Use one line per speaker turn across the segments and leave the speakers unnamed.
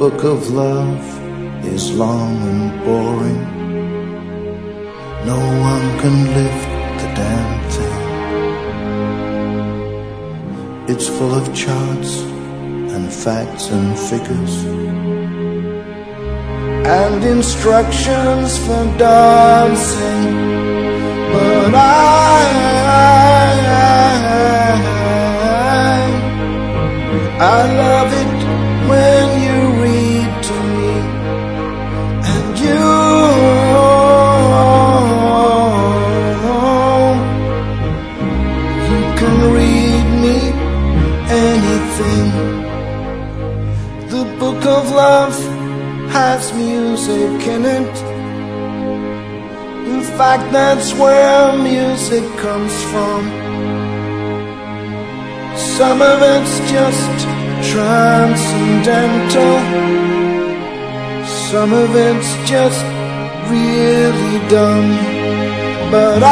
book of love is long and boring. No one can lift the damn thing. It's full of charts and facts and figures and instructions for dancing. But I love it when you read to me, and you can read me anything. The book of love has music in it. In fact, that's where music comes from. Some of it's just transcendental, some of it's just really dumb. But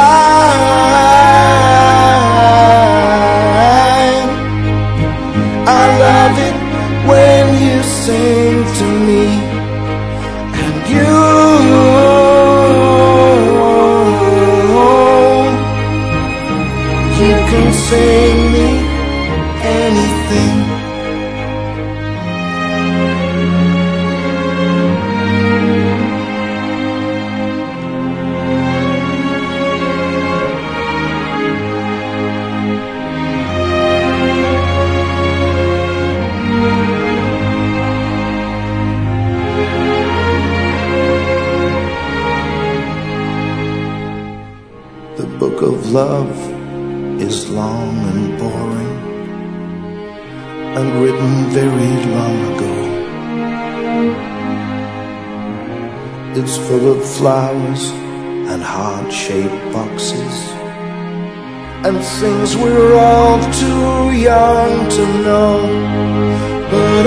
I love it when you sing to me, and you can sing me anything. The book of love is long and boring and written very long ago. It's full of flowers and heart-shaped boxes and things we're all too young to know. But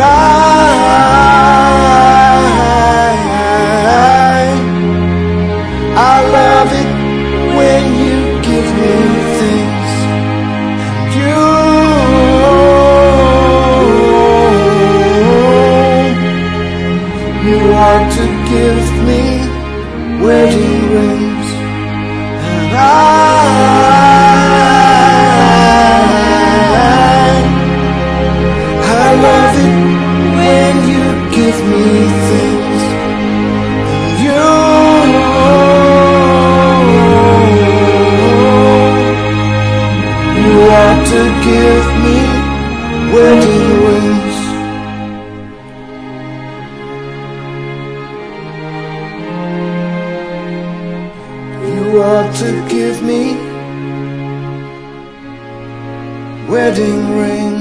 I love it when you give me things, and you want to give me wedding rings, and I love it when you give me things, and you want to give me wedding rings. You ought to give me wedding rings.